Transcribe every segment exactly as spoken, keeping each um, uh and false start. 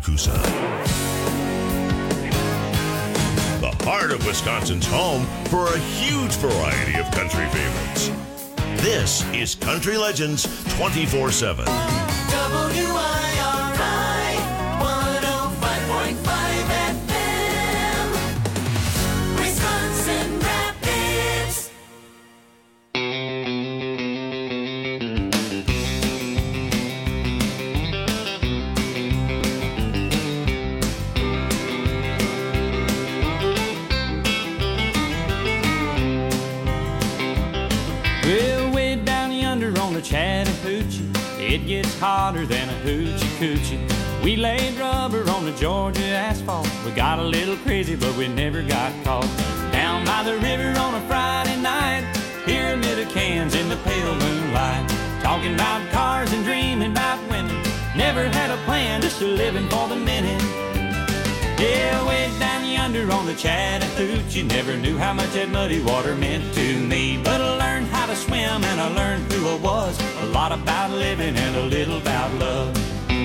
Tallapoosa. The heart of Wisconsin's home for a huge variety of country favorites. This is Country Legends twenty-four seven. W I R I one oh five point five F M, Wisconsin Rapids. Well, way down yonder on the Chattahoochee, it gets hotter than a hoochie coochie. We laid rubber on the Georgia asphalt. We got a little crazy, but we never got caught. Down by the river on a Friday night, pyramid of cans in the pale moonlight. Talking about cars and dreaming about women. Never had a plan, just a living for the minute. Yeah, way down yonder on the Chattahoochee, never knew how much that muddy water meant to me. But I learned how to swim and I learned who I was. A lot about living and a little about love.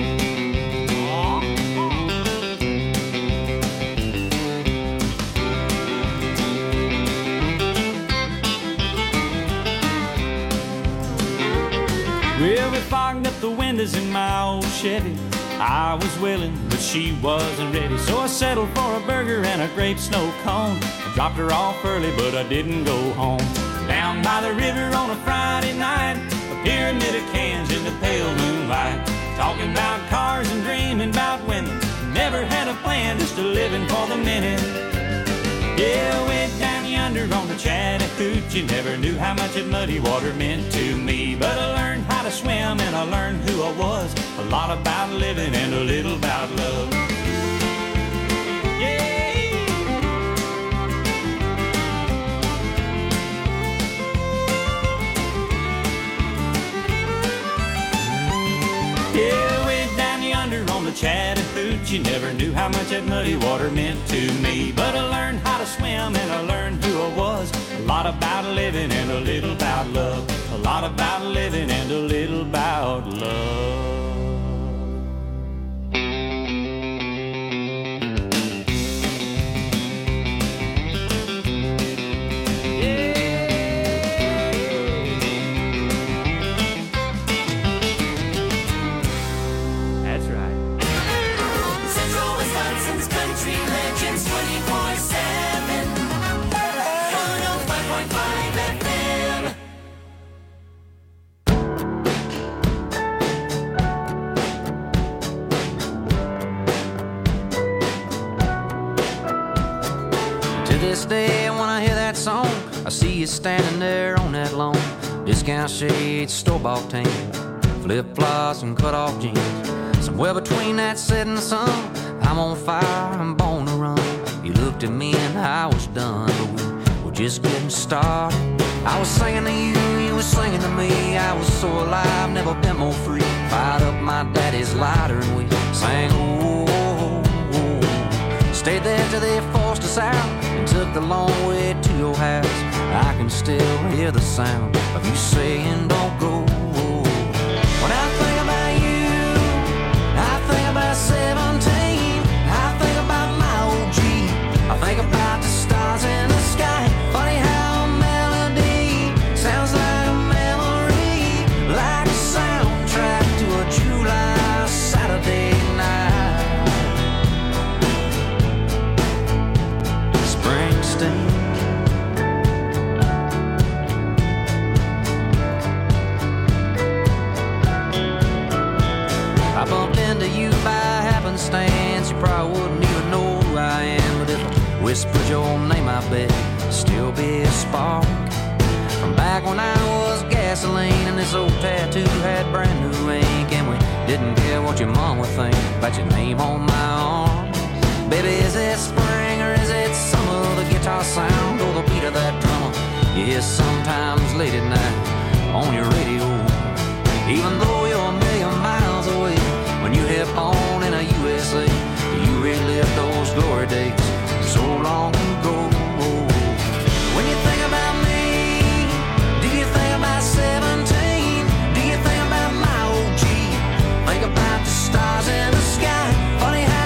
Well, we fogged up the windows in my old Chevy. I was willing, but she wasn't ready. So I settled for a burger and a grape snow cone. I dropped her off early, but I didn't go home. Down by the river on a Friday night, a pyramid of cans in the pale moonlight. Talking about cars and dreaming about women. Never had a plan, just a living for the minute. Yeah, way down yonder on the Chattahoochee, never knew how much that muddy water meant to me. But I learned how to swim and I learned who I was. A lot about living and a little about love. Yeah. Yeah, way down yonder on the Chattahoochee, never knew how much that muddy water meant to me. But I learned how to swim and I learned who I was. A lot about living and a little about love. A lot about living and a little about love. I see you standing there on that lawn. Discount shades, store-bought tan, flip-flops and cut-off jeans. Somewhere between that setting sun, I'm on fire, I'm born to run. You looked at me and I was done, but we were just getting started. I was singing to you, you were singing to me. I was so alive, never been more free. Fired up my daddy's lighter and we sang, oh, oh, oh. Stayed there till they forced us out and took the long way to your house. I can still hear the sound of you saying don't go. When I think about you, I think about seventeen. I think about my old Jeep. I think about the stars in the sky. Funny how a melody sounds like a memory, like a soundtrack to a July Saturday night. Springsteen. I bumped into you by happenstance. You probably wouldn't even know who I am, but if I whispered your name, I bet it'd still be a spark. From back when I was gasoline and this old tattoo had brand new ink, and we didn't care what your mom would think about your name on my arm. Baby, is it spring or is it summer? The guitar sound or the beat of that drummer you hear sometimes late at night on your radio. Even though you're a million miles away, when you hit on in a U S A, you relive those glory days so long ago. When you think about me, do you think about seventeen? Do you think about my old Jeep? Think about the stars in the sky. Funny how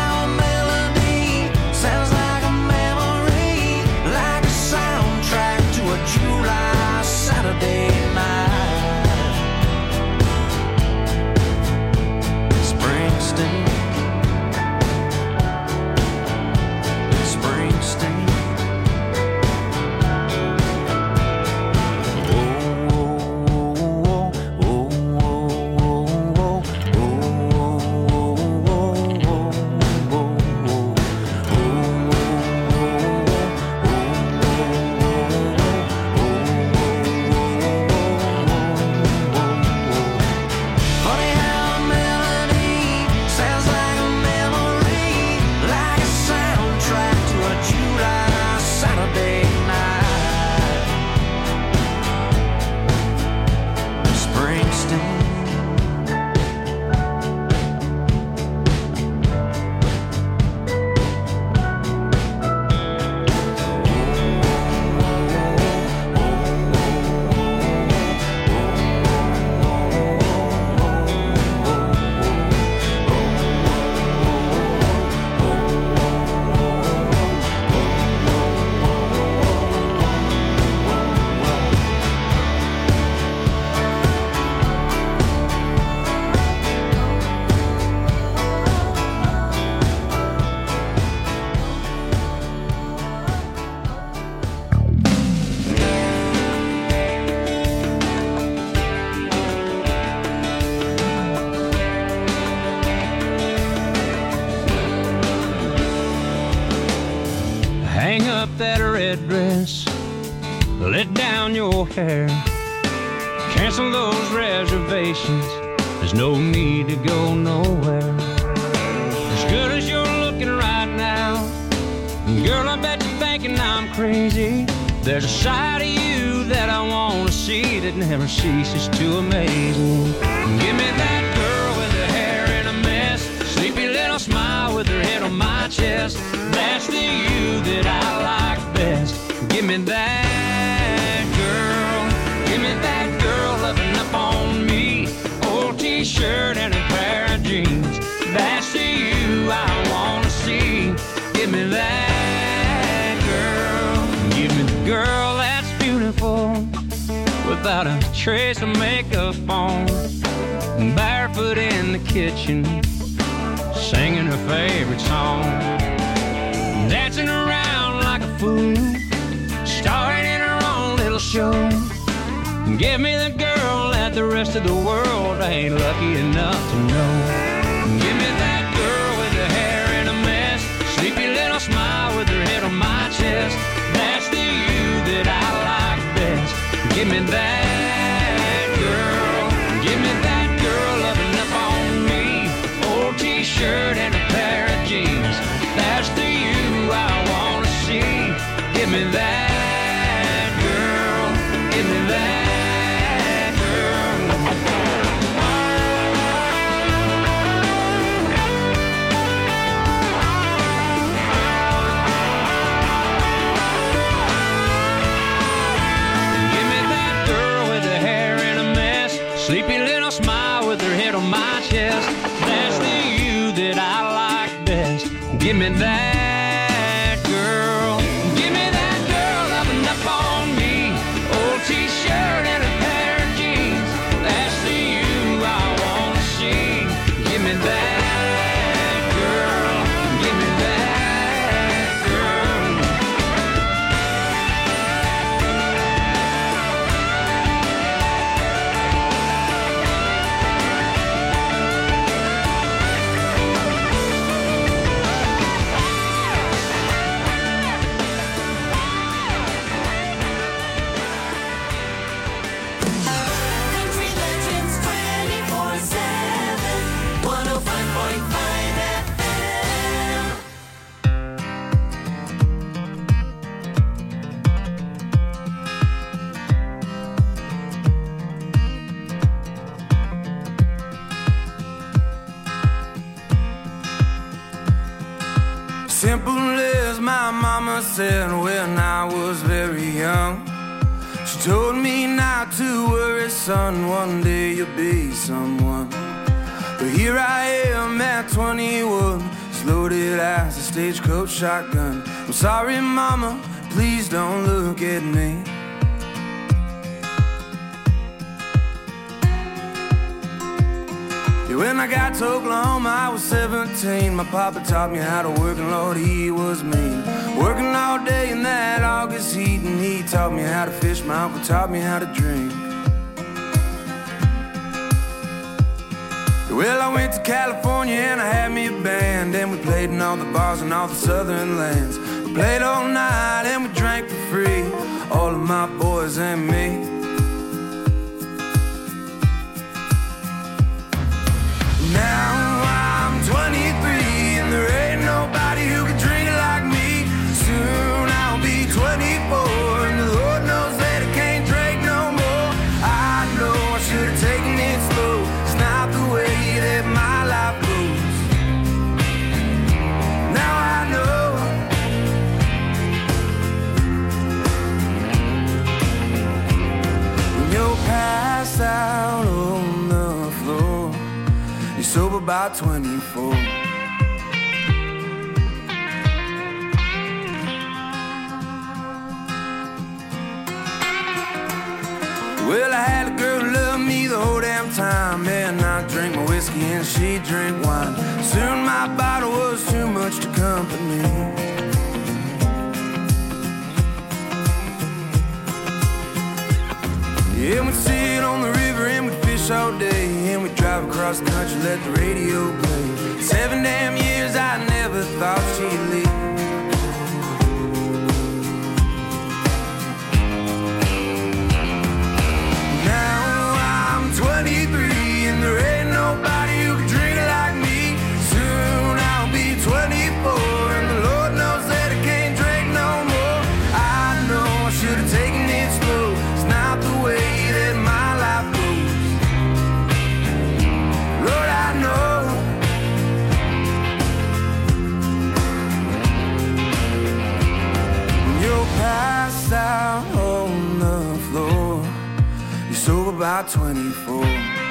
down your hair. Cancel those reservations. There's no need to go nowhere. As good as you're looking right now, girl, I bet you're thinking I'm crazy. There's a side of you that I want to see that never ceases to amaze me. Give me that girl with her hair in a mess, sleepy little smile with her head on my chest. That's the you that I like best. Give me that girl. Give me that girl loving up on me. Old t-shirt and a pair of jeans. That's the you I want to see. Give me that girl. Give me the girl that's beautiful, without a trace of makeup on, barefoot in the kitchen, singing her favorite song, dancing around like a fool, starring in her own little show. Give me the girl that the rest of the world ain't lucky enough to know. Give me that girl with her hair in a mess, sleepy little smile with her head on my chest. That's the you that I like best. Give me that girl. Give me that girl loving up on me. Old t-shirt and a pair of jeans. That's the you I want to see. Give me that girl. Give me that. Sleepy little smile with her head on my chest. That's the you that I like best. Give me that girl. Give me that girl loving up on me. Old t-shirt and a pair of jeans. That's the you I want to see. Give me that girl. Give me that girl. Simple as my mama said when I was very young. She told me not to worry, son, one day you'll be someone. But here I am at twenty-one, as loaded as a stagecoach shotgun. I'm sorry, mama, please don't look at me. When I got to Oklahoma, I was seventeen. My papa taught me how to work, and Lord, he was mean. Working all day in that August heat, and he taught me how to fish. My uncle taught me how to drink. Well, I went to California and I had me a band, and we played in all the bars in all the southern lands. We played all night and we drank for free, all of my boys and me. Now I'm twenty-three and there ain't nobody who can drink it like me. Soon I'll be twenty-four and the Lord knows that I can't drink no more. I know I should have taken it slow. It's not the way that my life goes. Now I know. When you're passed out on the floor, you're sober by twenty-four. Well, I had a girl who loved me the whole damn time, and I drank my whiskey and she drank wine. Soon my bottle was too much to company. Yeah, we'd sit on the river and we'd fish all day, and we'd drive across the country, let the radio play. Seven damn years I never thought she'd leave. about twenty-four.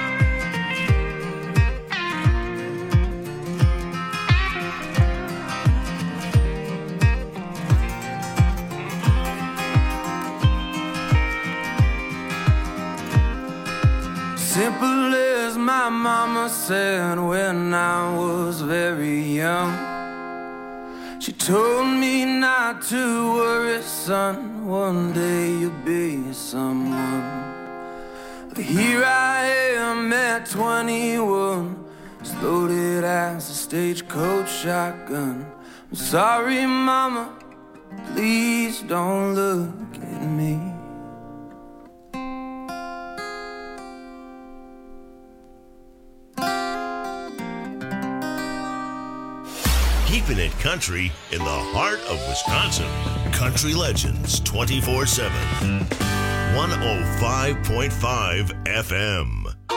Simple as my mama said when I was very young. She told me not to worry, son, one day you'll be someone. But here I am at twenty-one, as loaded as a stagecoach shotgun. I'm sorry, mama, please don't look at me. Keeping it country in the heart of Wisconsin. Country Legends twenty-four seven. one oh five point five F M.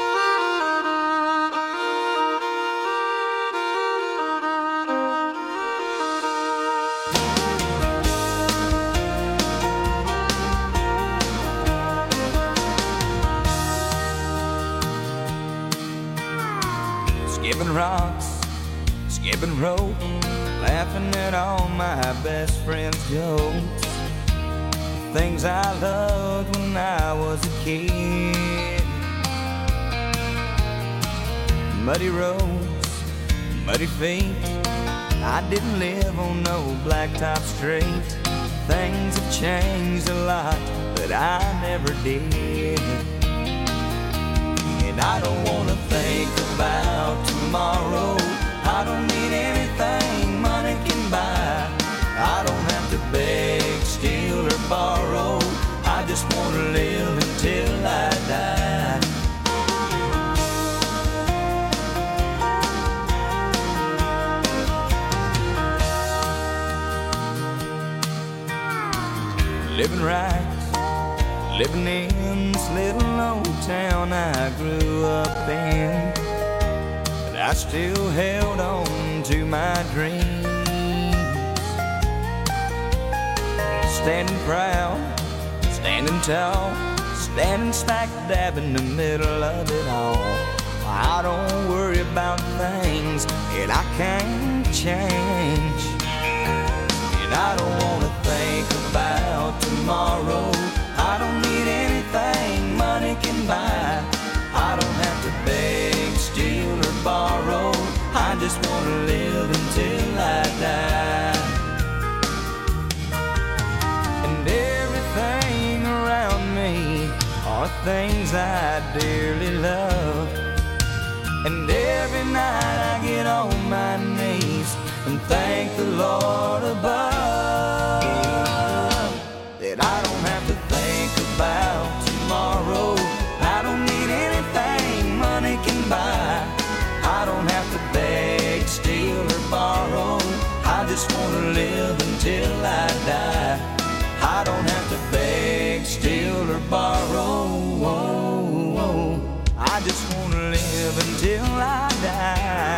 Skipping rocks, skipping rope, laughing at all my best friends' jokes. Things I loved when I was a kid. Muddy roads, muddy feet. I didn't live on no blacktop street. Things have changed a lot, but I never did. And I don't wanna think about tomorrow. I don't need anything money can buy. I don't have to beg, steal, or borrow. I just want to live until I die. Living right, living in this little old town I grew up in. But I still held on to my dreams. Standing proud, standing tall, standing smack dab in the middle of it all. I don't worry about things that I can't change. And I don't wanna think about tomorrow. I don't need anything money can buy. I don't have to beg, steal, or borrow. I just wanna live until I die. And everything around me are things I dearly love. And every night I get on my knees and thank the Lord above that I don't have to think about tomorrow. I don't need anything money can buy. I don't have to beg, steal, or borrow. I just want to live until I die. I don't have to beg, steal, or borrow. I just want to live until I die.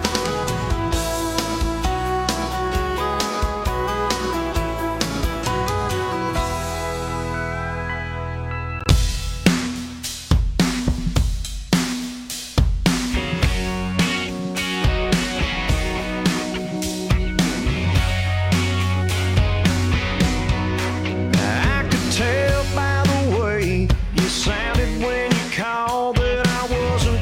I could tell by the way you sounded when you called that I wasn't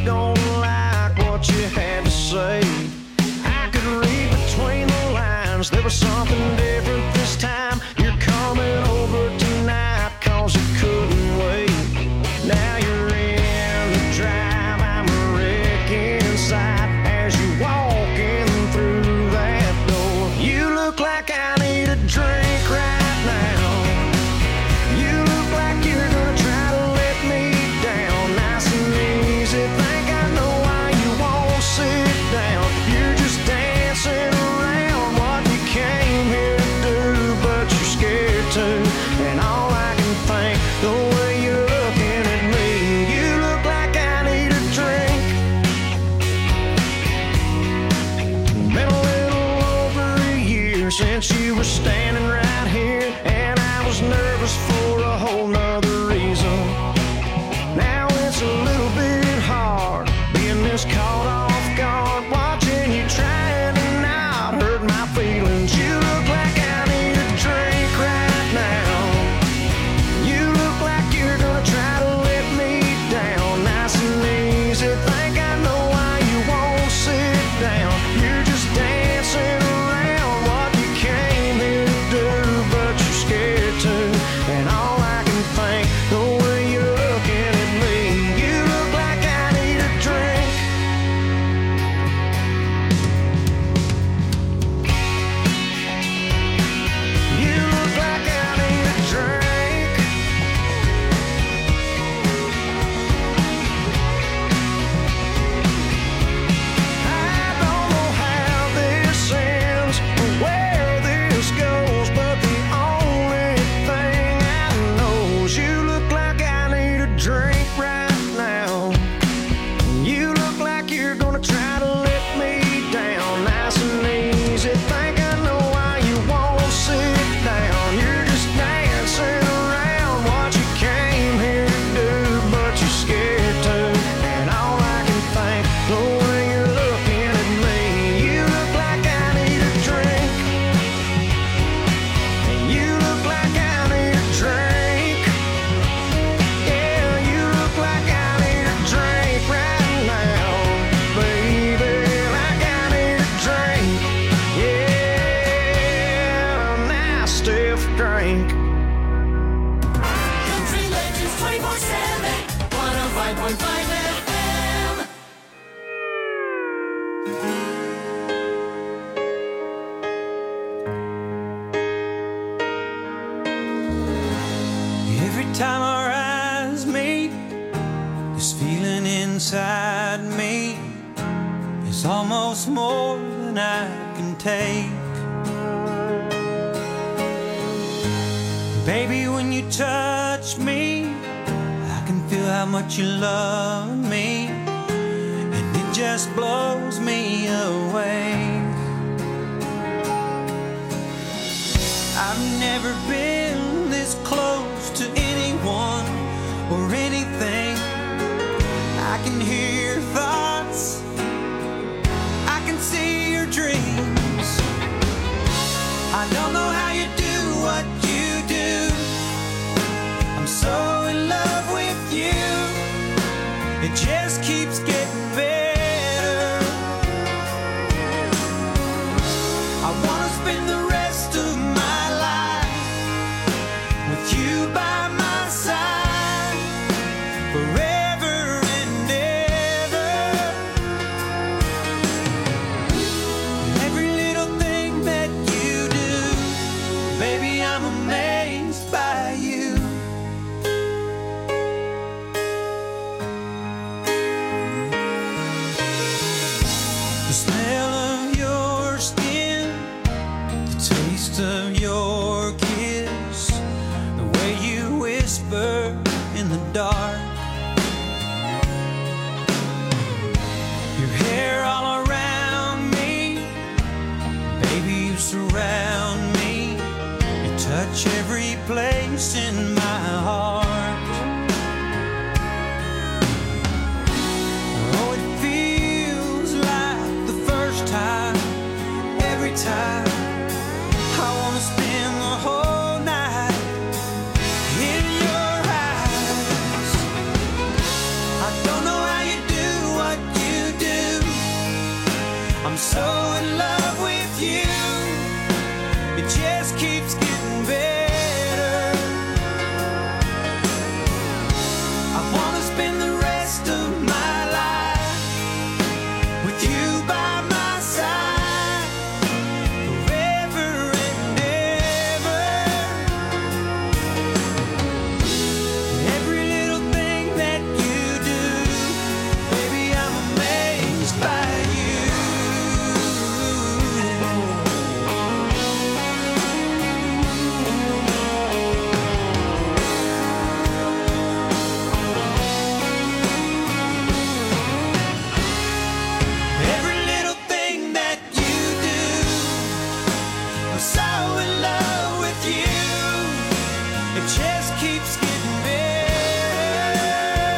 five point five F M. Every time our eyes meet, this feeling inside me is almost more than I can take. Baby, when you touch me, I can feel how much you love me, and it just blows me away. I've never been this close to anyone or anything. I can hear your thoughts, I can see your dreams. I don't know how you do what you do. I'm so in love with you. It just keeps getting better. I wanna spend the rest of my life with you by my side forever and ever. Every little thing that you do, baby, I'm amazed by you. The smell of your skin, the taste of your kiss, the way you whisper in the dark, your hair all around me, baby, you surround me, you touch every place in my heart. Oh, it feels like the first time, every time. I wanna spend the whole night in your eyes. I don't know how you do what you do. I'm so in love with you. It just keeps getting better. I wanna spend the rest of my life with you by my side forever and ever. Every little thing that you do, baby, I'm amazed by you. Every little thing that you do, I'm so in love with you. It just keeps getting better.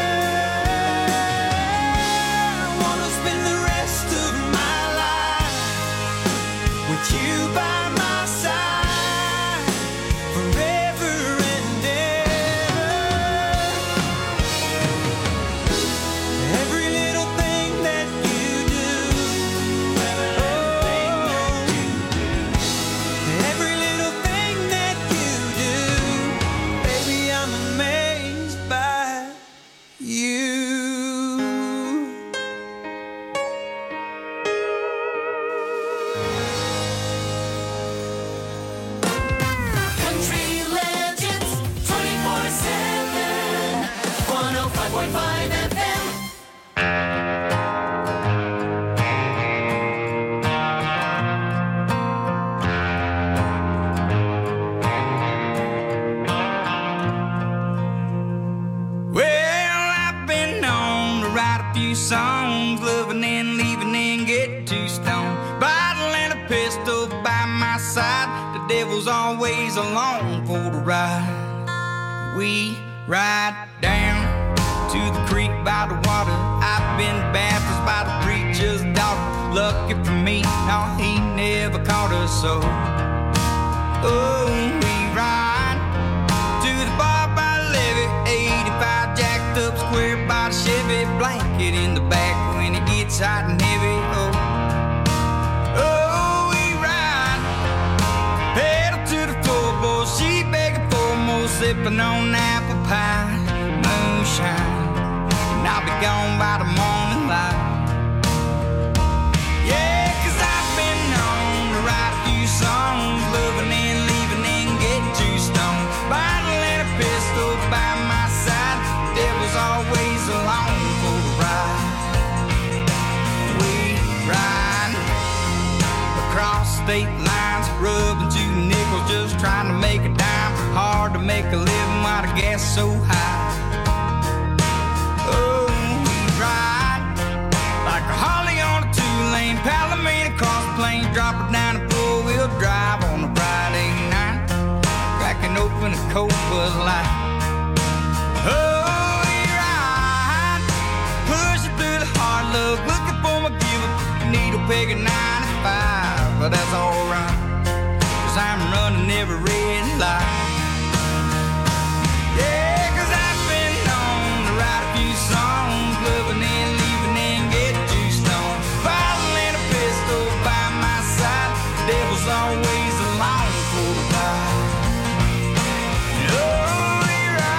I wanna spend the rest of my life with you by my side forever and ever. Every little thing that you do, every little thing that you do, baby, I'm amazed by you. Country Legends twenty-four seven. one oh five point five F M. Well, I've been known to write a few songs, loving and leaving and get too stoned. Bottle and a pistol by my side, the devil's always along for the ride. We ride down to the creek by the water. I've been baptized by the preacher's daughter. Lucky for me, no, he never caught us so. Oh, we ride to the bar by the levee, eighty-five jacked up square by the Chevy, blanket in the back when it gets hot and heavy. Oh, oh, we ride, pedal to the floorboard, she begging for more, sipping on apple pie, moonshine. And coat was light. Oh, here I pushing through the hard luck, looking for my Buick, needle peg at ninety-five, but that's alright, 'cause I'm running every red light. Yeah, 'cause I've been known to write a few songs, loving and leaving and get too stoned. Bottle and a pistol by my side, the devil's always along for the ride. Oh, here I,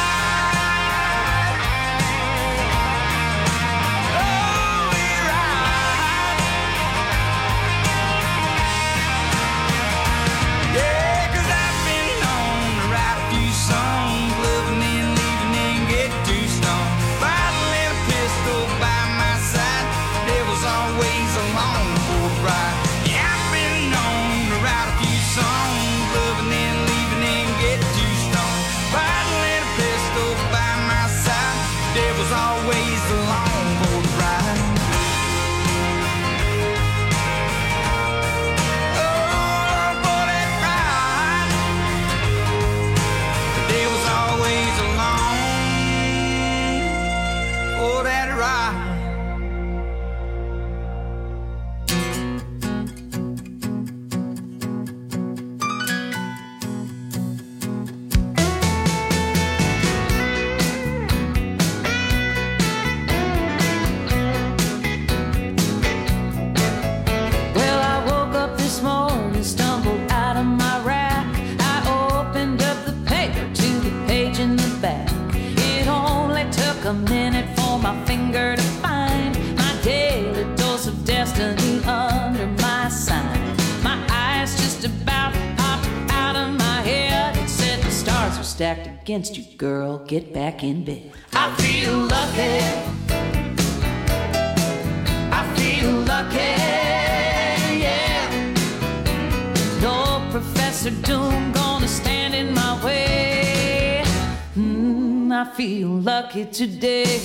oh, here I. Yeah, 'cause I've been known to write a few songs, loving and leaving and get too stoned. Bottle and a pistol by my side, the devil's always along for the ride. Yeah, I've been known to write a few songs, loving and leaving and get too stoned. Bottle and a pistol by my side, the devil's always along for the ride. Oh, for that ride, the devil's always along for that ride. Well, I woke up this morning, stumbled out of my rack. I opened up the paper to the page in the back. It only took a minute for my finger to find my daily dose of destiny under my sign. My eyes just about popped out of my head. It said the stars are stacked against you, girl. Get back in bed. I feel lucky. I feel lucky, yeah. No Professor Doom gonna stand in my way. Mm, I feel lucky today.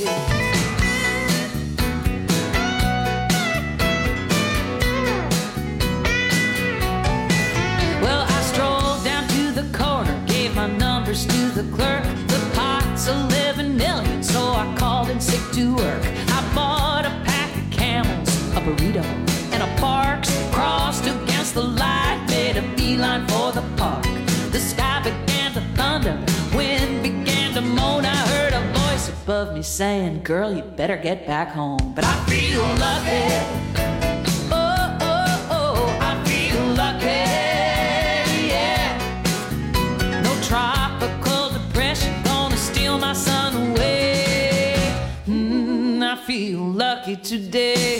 Well, I strolled down to the corner, gave my numbers to the clerk. The pot's eleven million, so I called in sick to work. I bought a pack of Camels, a burrito, and a Barks. Crossed against the light, made a beeline for the park. The sky began to thunder, wind began to moan. I heard a voice above me saying, girl, you better get back home. But I feel lucky. Oh, oh, oh, I feel lucky, yeah. No tropical depression gonna steal my sun away. Mm, I feel lucky today.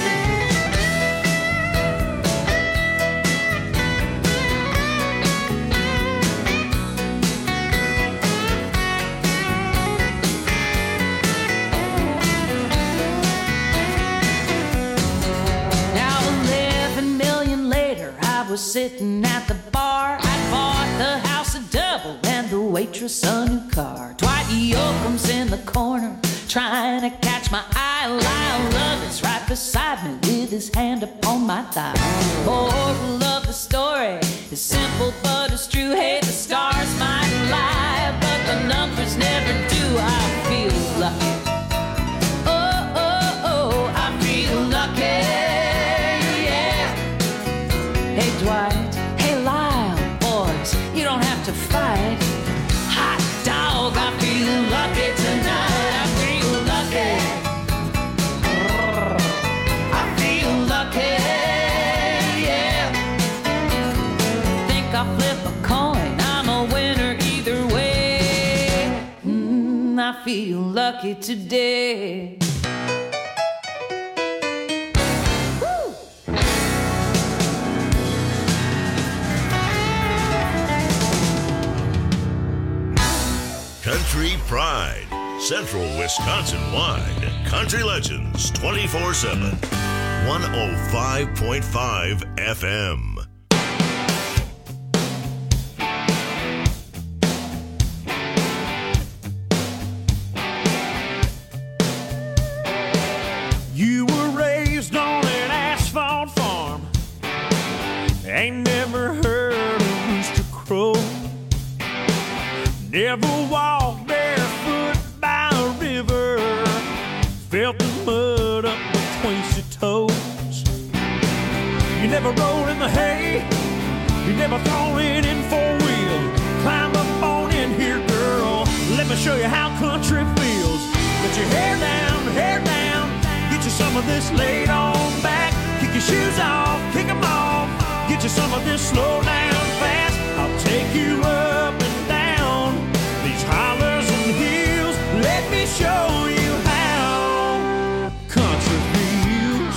Now eleven million later, I was sitting at the bar. I bought the house a double and the waitress a new car. Dwight Yoakam's in the corner, trying to catch my eye. Lyle Lovett's right beside me with his hand upon my thigh. Moral of the story is simple but it's true. Hey, the stars might lie, but the numbers never do. I feel lucky. Oh, oh, oh, I feel lucky, yeah. Hey, Dwight, hey, Lyle, boys, you don't have to fight. Hot dog, I feel lucky tonight. I feel lucky. I feel lucky, yeah. Think I'll flip a coin, I'm a winner either way. Mm, I feel lucky today. Country Pride, Central Wisconsin-wide. Country Legends twenty-four seven. one oh five point five F M. You were raised on an asphalt farm. Ain't never heard a rooster crow. ever walked barefoot by a river? Felt the mud up between your toes. You never rolled in the hay. You never thrown it in four wheel. Climb up on in here, girl. Let me show you how country feels. Get your hair down, hair down. Get you some of this laid on back. Kick your shoes off, kick them off. Get you some of this slow down fast. I'll take you up and down these hollers and hills. Let me show you how country feels.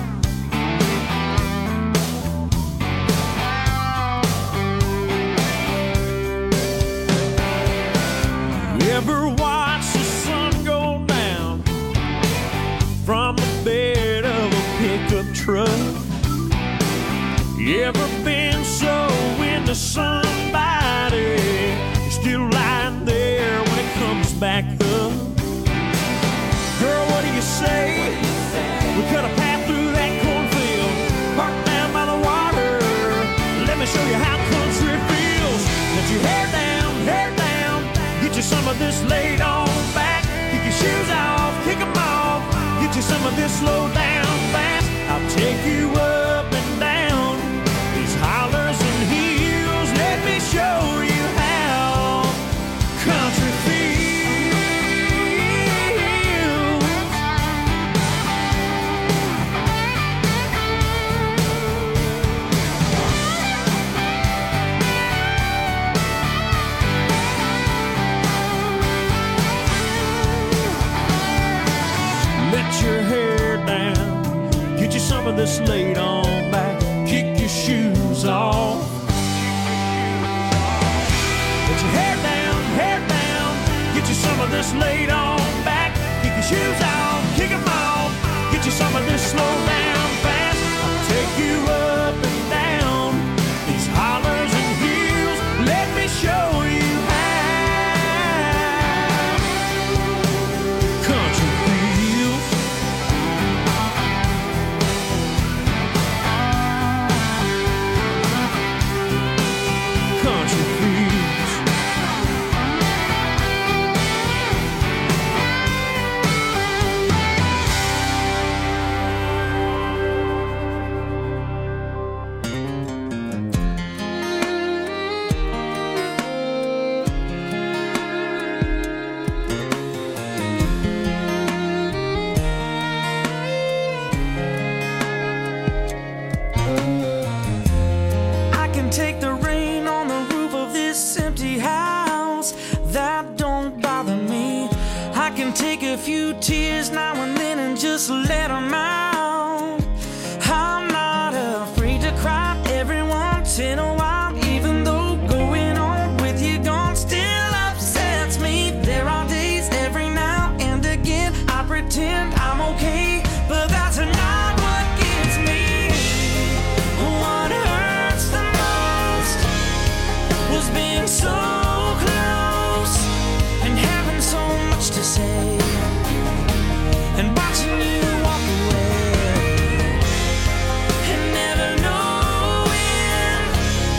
You ever watch the sun go down from the bed of a pickup truck? You ever been so into somebody you're still lying there when it comes back up? Girl, what do you say? We cut a path through that cornfield, parked down by the water. Let me show you how country feels. Let your hair down, hair down. Get you some of this laid on back. Kick your shoes off, kick them off. Get you some of this slow down fast. I'll take you up and down hollers and hills. Let me show you how country feels. Let your hair down. Get you some of this laid on back. Kick your shoes off. Let your hair down, hair down. Get you some of this laid on back. Kick your shoes off, kick them off. Get you some of this slow down fast. I'll take you up and down these hollers and hills. Let me show you how country feels. Country feels. I can take the rain on the roof of this empty house. That don't bother me. I can take a few tears now and then and just let them out. I'm not afraid to cry every once in a while, even though going on with you gone still upsets me. There are days every now and again I pretend I'm okay, but that's not what gets me. What hurts the most was being so close and having so much to say and watching you walk away and never knowing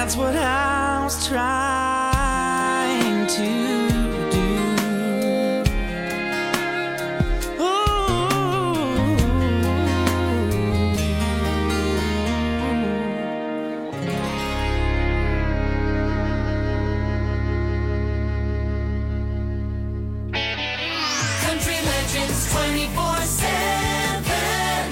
That's what I was trying to do. Country Legends twenty-four seven.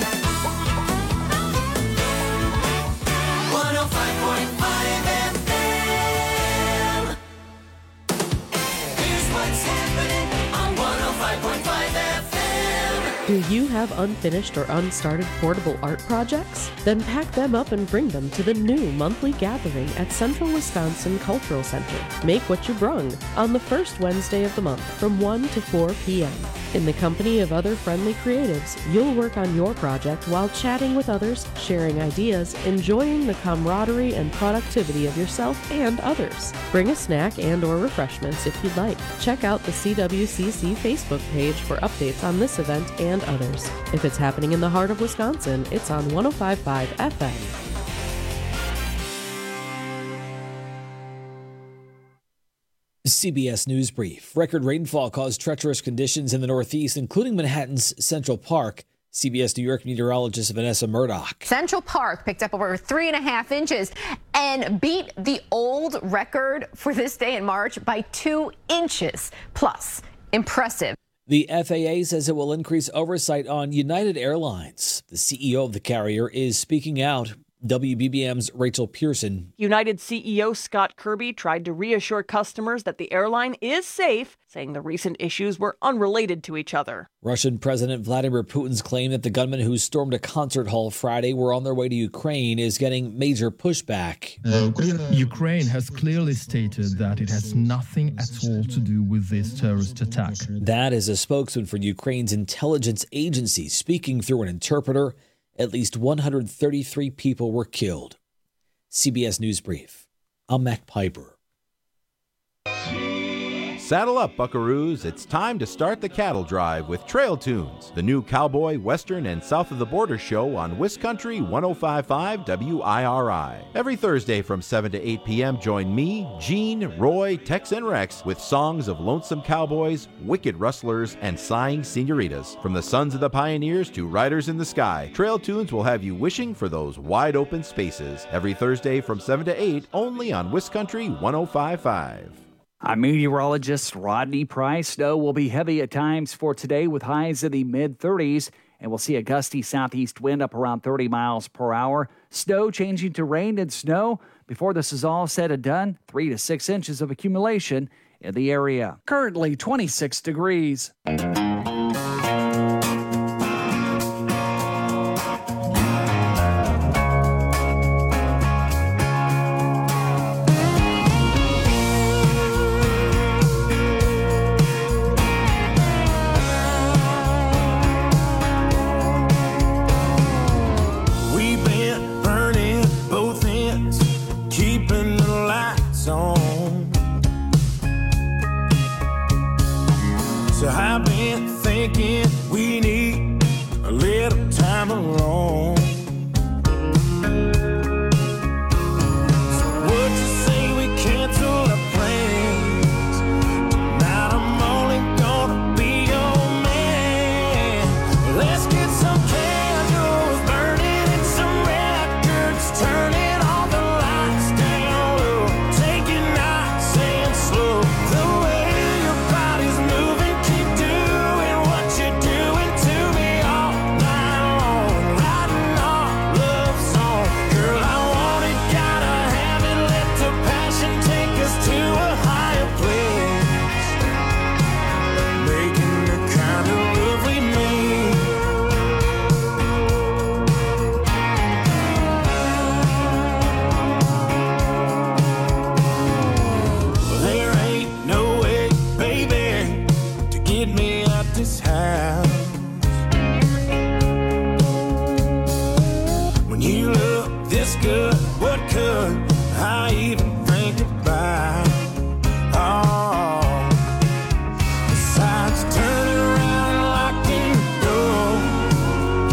one oh five point five F M. Here's what's happening on one oh five point five F M. Do you have unfinished or unstarted portable art projects? Then pack them up and bring them to the new monthly gathering at Central Wisconsin Cultural Center. Make what you brung on the first Wednesday of the month from one to four p.m. In the company of other friendly creatives, you'll work on your project while chatting with others, sharing ideas, enjoying the camaraderie and productivity of yourself and others. Bring a snack and or refreshments if you'd like. Check out the C W C C Facebook page for updates on this event and others. If it's happening in the heart of Wisconsin, it's on one oh five point five F M. C B S News Brief. Record rainfall caused treacherous conditions in the Northeast, including Manhattan's Central Park. C B S New York meteorologist Vanessa Murdoch. Central Park picked up over three and a half inches and beat the old record for this day in March by two inches plus. Impressive. The F A A says it will increase oversight on United Airlines. The C E O of the carrier is speaking out. W B B M's Rachel Pearson. United C E O Scott Kirby tried to reassure customers that the airline is safe, saying the recent issues were unrelated to each other. Russian President Vladimir Putin's claim that the gunmen who stormed a concert hall Friday were on their way to Ukraine is getting major pushback. Ukraine has clearly stated that it has nothing at all to do with this terrorist attack. That is a spokesman for Ukraine's intelligence agency speaking through an interpreter. At least one hundred thirty-three people were killed. C B S News Brief. I'm Matt Piper. Saddle up, buckaroos. It's time to start the cattle drive with Trail Tunes, the new cowboy, western, and south of the border show on Wiscountry one oh five point five W I R I. Every Thursday from seven to eight p.m., join me, Gene, Roy, Tex, and Rex with songs of lonesome cowboys, wicked rustlers, and sighing senoritas. From the sons of the pioneers to riders in the sky, Trail Tunes will have you wishing for those wide open spaces. Every Thursday from seven to eight, only on Wiscountry one oh five point five. I'm meteorologist Rodney Price. Snow will be heavy at times for today with highs in the mid thirties, and we'll see a gusty southeast wind up around thirty miles per hour. Snow changing to rain and snow. Before this is all said and done, three to six inches of accumulation in the area. Currently twenty-six degrees.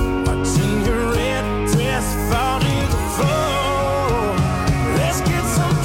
Let's get some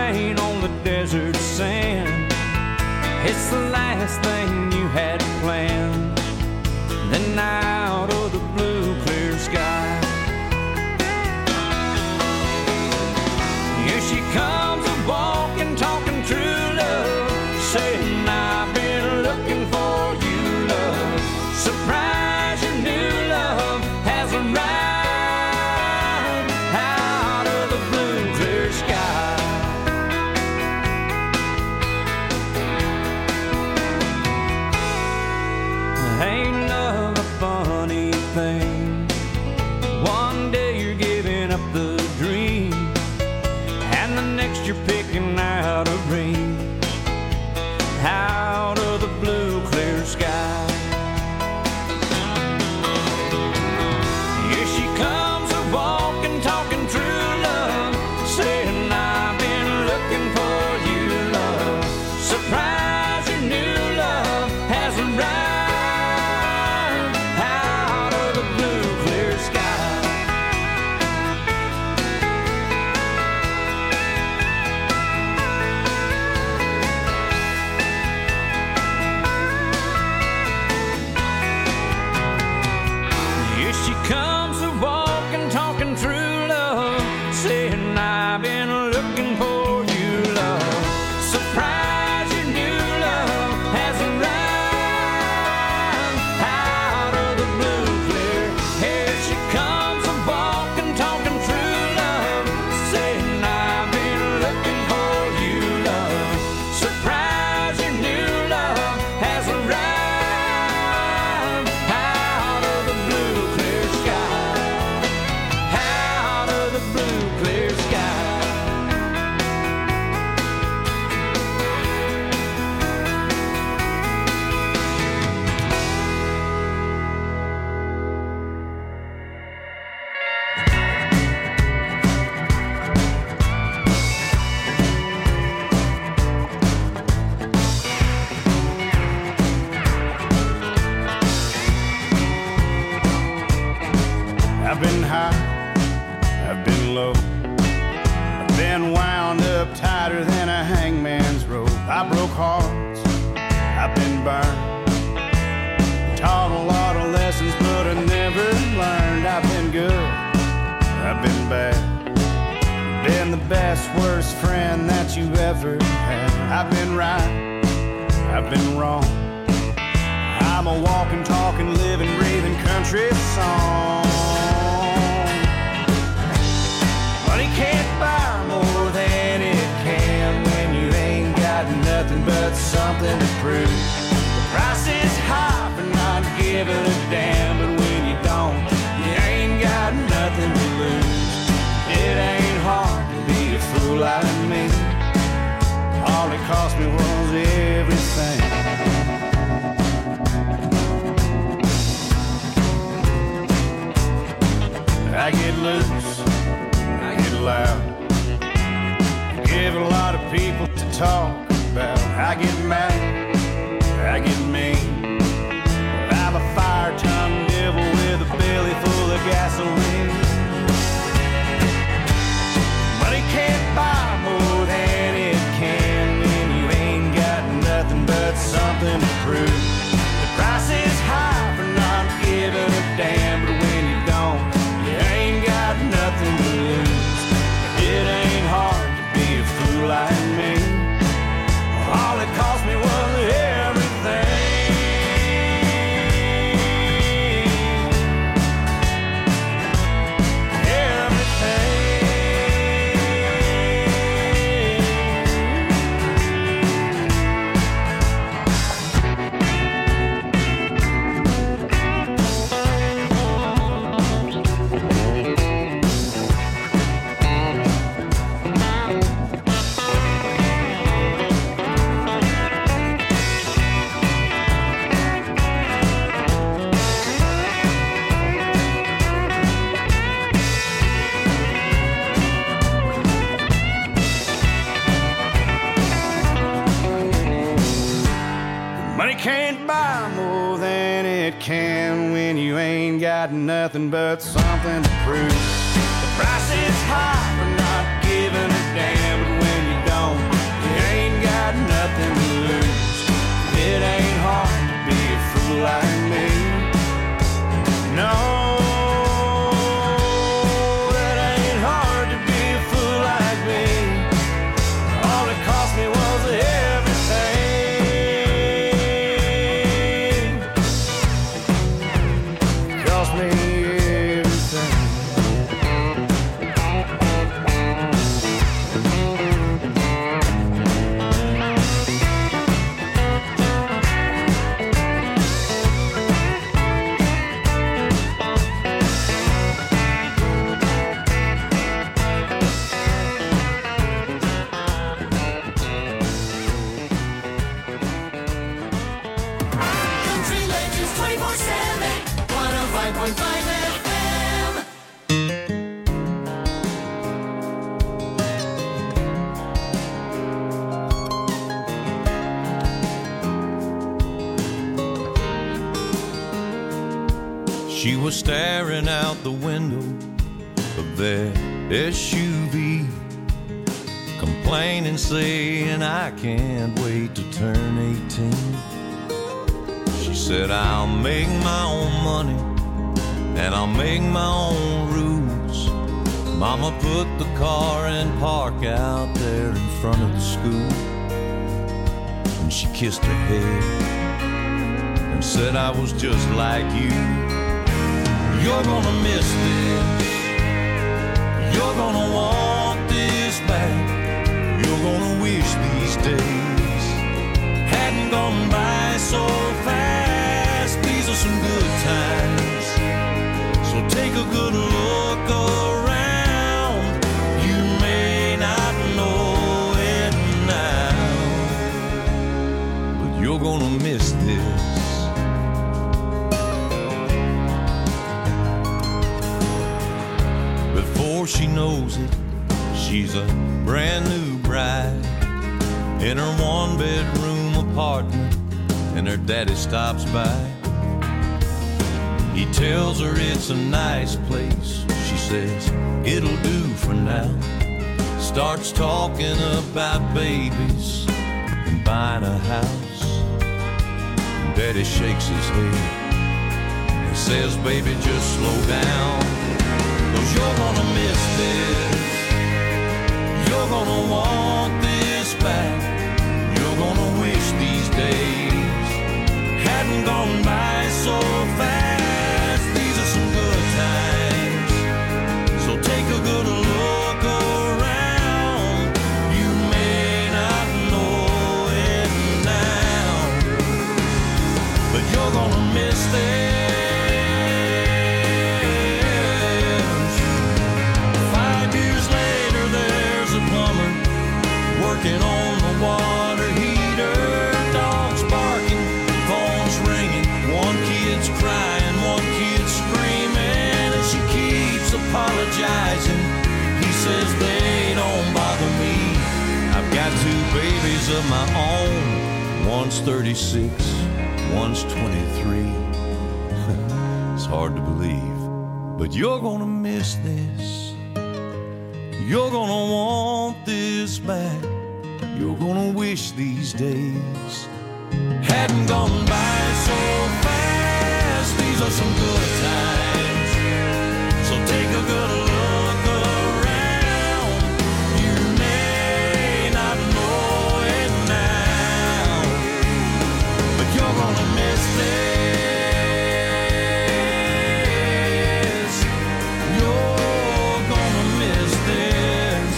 rain on the desert sand. It's the last thing you had planned. Then out of the blue clear sky, here she comes a walking, talking true love, saying I've been looking for you, love. Surprise, your new love has arrived out of the blue clear sky. Ain't love a funny thing? One day you're giving up the dream, and the next you're picking out a ring out of the blue clear sky. Here she comes a walking, talking true love, saying I've been looking for you, love. Surprise, your new love has arrived. I've been high, I've been low, I've been wound up tighter than a hangman's rope. I broke hearts, I've been burned, taught a lot of lessons but I never learned. I've been good, I've been bad, been the best, worst friend that you ever had. I've been right, I've been wrong, I'm a walking, talking, living, breathing country song. Money can't buy more than it can when you ain't got nothing but something to prove. The price is high for not giving a damn, but when you don't, you ain't got nothing to lose. It ain't hard to be a fool like me. All it cost me was everything. I get loose, I get loud, I give a lot of people to talk about. I get mad, I get mean, I'm a fire-tongued devil with a belly full of gasoline. Money can't buy more than it can when you ain't got nothing but something to prove. The price is high for not giving a damn, but when you don't, nothing to lose. It ain't hard to be a fool like me. All it cost me was everything. Can't buy more than it can when you ain't got nothing but something to prove. The price is high for not giving a damn, but when you don't, She was staring out the window of their S U V, complaining, saying, I can't wait to turn eighteen. She said, I'll make my own money and I'll make my own rules. Mama put the car in park out there in front of the school, and she kissed her head and said, I was just like you. You're gonna miss this. You're gonna want this back. You're gonna wish these days hadn't gone by so fast. These are some good times, so take a good look around. You may not know it now, but you're gonna miss this. Before she knows it, she's a brand new bride in her one-bedroom apartment, and her daddy stops by. He tells her it's a nice place. She says, it'll do for now. Starts talking about babies and buying a house. Daddy shakes his head and says, baby, just slow down, 'cause you're gonna miss this. You're gonna want this back. You're gonna wish these days hadn't gone by so fast. These are some good times, so take a good look around. You may not know it now, but you're gonna miss this. Working on the water heater, dogs barking, phones ringing, one kid's crying, one kid's screaming, and she keeps apologizing. He says they don't bother me. I've got two babies of my own. One's thirty-six, one's twenty-three. It's hard to believe, but you're gonna miss this. You're gonna want this back. You're gonna wish these days hadn't gone by so fast. These are some good times, so take a good look around. You may not know it now, but you're gonna miss this. You're gonna miss this.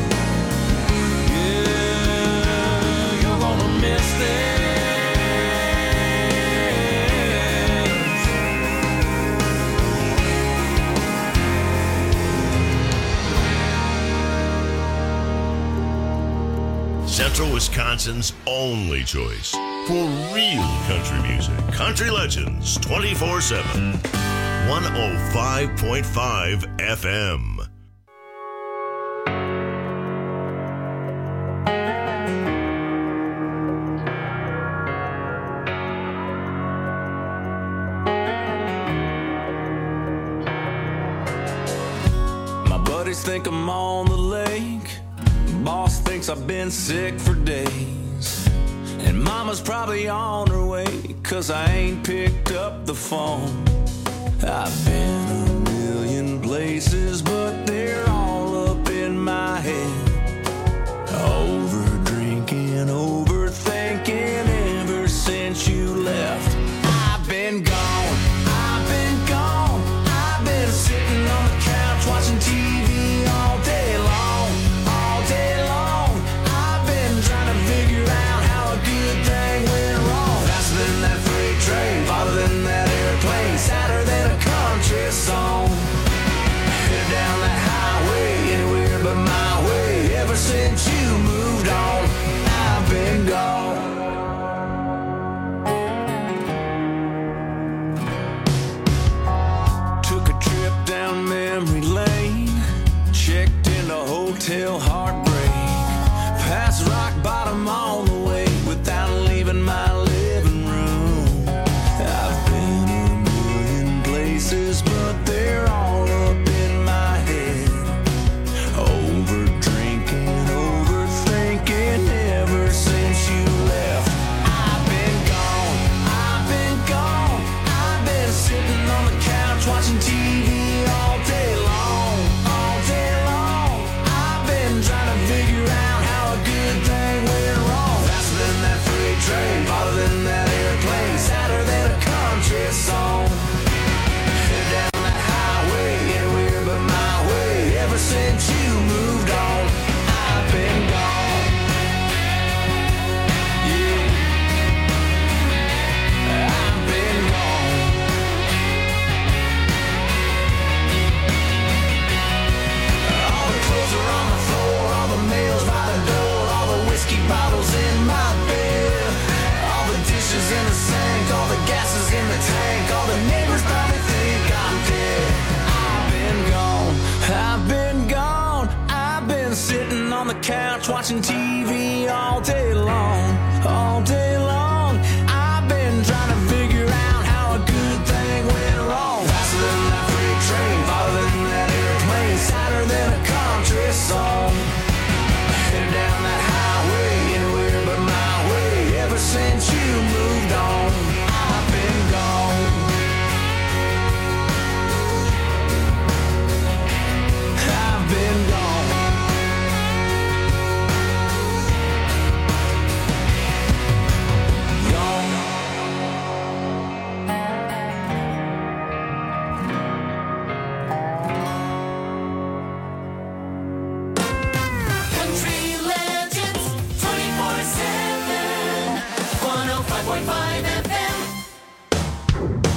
Central Wisconsin's only choice for real country music. Country Legends twenty-four seven. one oh five point five F M. My buddies think I'm on the lake. Boss thinks I've been sick for days. And mama's probably on her way, 'cause I ain't picked up the phone. I've been a million places, but they're all up in my head. Over drinking, overthinking ever since you left. I've been gone, I've been gone. I've been sitting on the couch watching T V all day long, all day long. I've been trying to figure out how a good thing went wrong. Faster than that freight train, farther than that airplane, sadder than a country song. Headed down the highway, anywhere but my way. couch watching T V all day long, all day long. I've been trying to figure out how a good thing went wrong. Faster than that freight train, farther than that airplane, sadder than a country song. Headed down that highway, anywhere but my way. Ever since you moved on, I've been gone. I've been gone. Country Legends twenty-four seven, one oh five point five F M.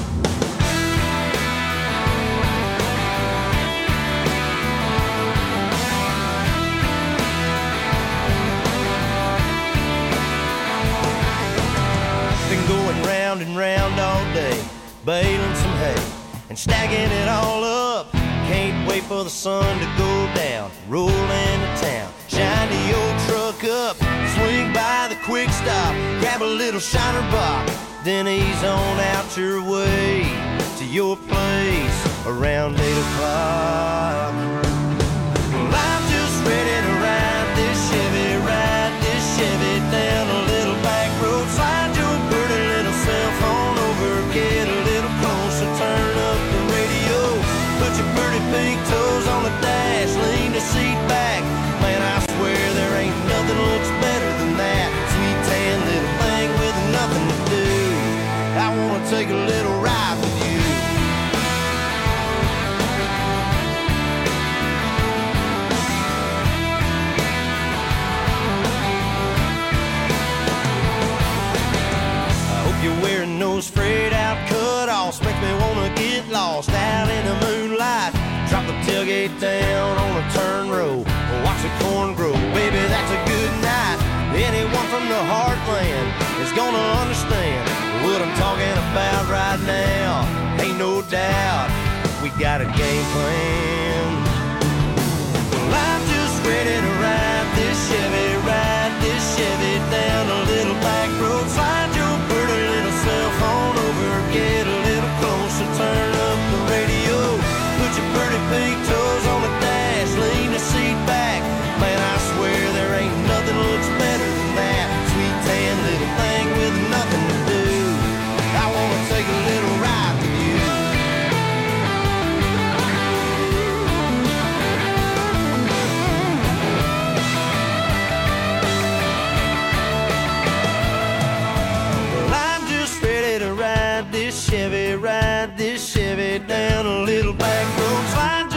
Been going round and round all day, baling some hay and stacking it all up. Can't wait for the sun to go down, roll into town, shine the old truck up, swing by the quick stop, grab a little shiner box, then ease on out your way to your place around eight o'clock. Well, I'm just ready to ride this Chevy, ride this Chevy down a little back road. Slide your pretty little cell phone over, get a little closer, turn up the radio, put your pretty big toes on the dash, lean the seat back. Man, I swear there ain't nothing looks better than that sweet tan little thing with nothing to do. I wanna take a little ride with you. You're wearing those frayed out cutoffs, make me wanna get lost out in the moonlight. Drop the tailgate down on a turn row, watch the corn grow. Baby, that's a good night. Anyone from the heartland is gonna understand what I'm talking about right now. Ain't no doubt we got a game plan. Well, I'm just ready to ride this Chevy, ride this Chevy down a little back road. Slide your pretty little cell phone over, get a little closer, turn up the radio, put your pretty big toes on the dash, lean the seat back. Man, I swear there ain't nothing looks better than that sweet tan little thing with nothing to do. I wanna take a little ride with you. Well, I'm just ready to ride this Chevy, ride this Chevy down a little back road. Slide